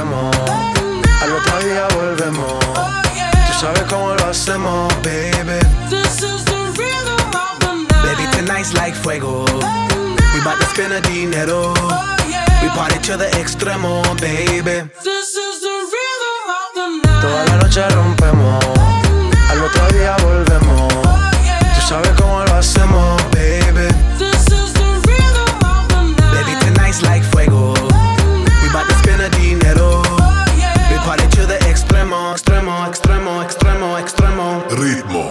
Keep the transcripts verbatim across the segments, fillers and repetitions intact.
rompemos, al otro día volvemos. Tú sabes cómo lo hacemos, baby. This is the rhythm of the night. Baby, tonight's like fuego. We bout to spend the dinero. We party to the extremo, baby. This is the rhythm of the night. Toda la noche rompemos, al otro día volvemos. Tú sabes cómo lo hacemos, baby. This is the rhythm of the night. Baby, tonight's like fuego. We bout to spend the dinero. We party to the extremo, extremo, extremo, extremo, extremo. Ritmo.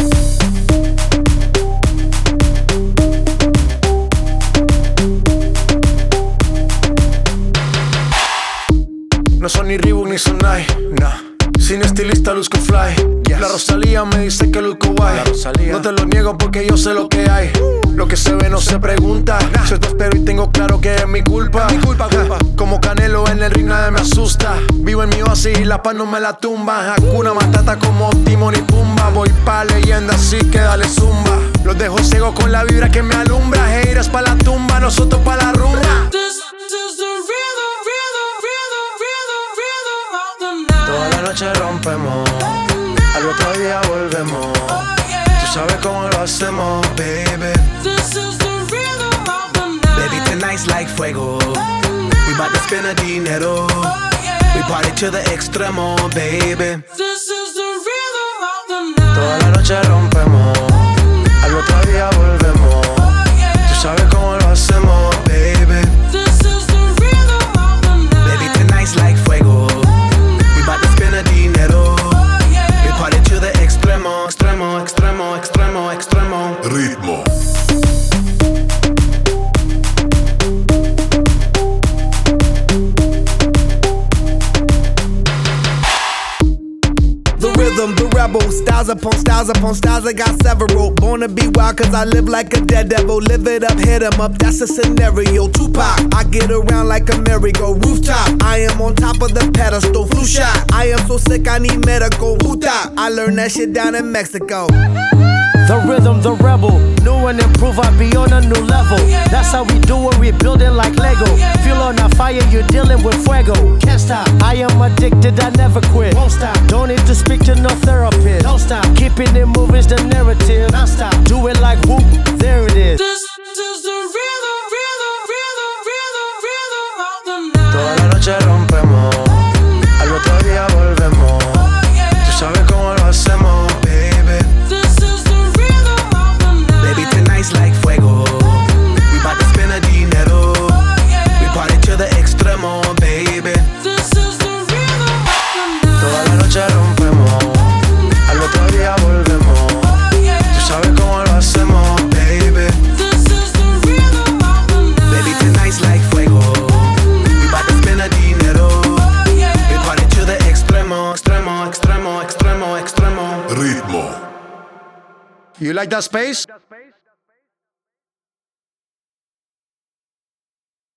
No son ni Reebok ni Sonai, nah. Sin estilista luzco fly, yes. La Rosalía me dice que luzco guay. No te lo niego porque yo sé lo que hay. Lo que se ve no se pregunta, nah. Soy tu espero y tengo claro que es mi culpa, mi culpa, culpa. Como Canelo en el ring nadie me asusta. Vivo en mi oasis y la paz no me la tumba. Hakuna Matata como Timon y Pumba. Voy pa' leyenda así que dale zumba. Los dejo ciego con la vibra que me alumbra. Haters pa' la tumba, nosotros pa' la rumba. This is the rhythm, rhythm, rhythm, rhythm, rhythm of the night. Toda la noche rompemos, al otro día volvemos. Tú sabes cómo lo hacemos, baby. This is the rhythm of the night. Baby, tonight's like fuego. We bout to spend the dinero. We party to the extremo, baby. This is the rhythm of the night. Toda la noche rompemos, al otro día volvemos. Tú sabes cómo lo hacemos, baby. This is the rhythm of the night. Baby, tonight's like fuego. We bout to spend the dinero. We party to the extremo, extremo, extremo, extremo, extremo. Ritmo. The rebel, styles upon styles upon styles, I got several. Born to be wild cause I live like a dead devil. Live it up, hit 'em up, that's a scenario. Tupac, I get around like a merry-go rooftop. I am on top of the pedestal, flu shot. I am so sick I need medical. Huta, I learned that shit down in Mexico. The rhythm, the rebel, new and improve, I be on a new level. That's how we do it, we building like Lego. Feel on a fire, you're dealing with fuego. Can't stop, I am addicted, I never quit. Won't stop, don't need to speak to no therapist. Don't stop, keeping it moving's the narrative. Non stop, do it like whoop, there it is. This is the rhythm, rhythm, rhythm, rhythm, rhythm of the night. Toda la noche rompemos, al otro día volvemos. Tú sabes cómo lo hacemos, baby. This is the rhythm of the night. Baby, tonight's like fuego. We bout to spend the dinero. We party to the extremo, baby. This is the rhythm of the night. Toda la noche rompemos, al otro día volvemos. Tú sabes cómo lo hacemos, baby. This is the rhythm of the night. Baby, tonight's like fuego. We bout to spend the dinero. We party to the extremo, extremo, extremo, extremo, extremo. Ritmo. You like that space?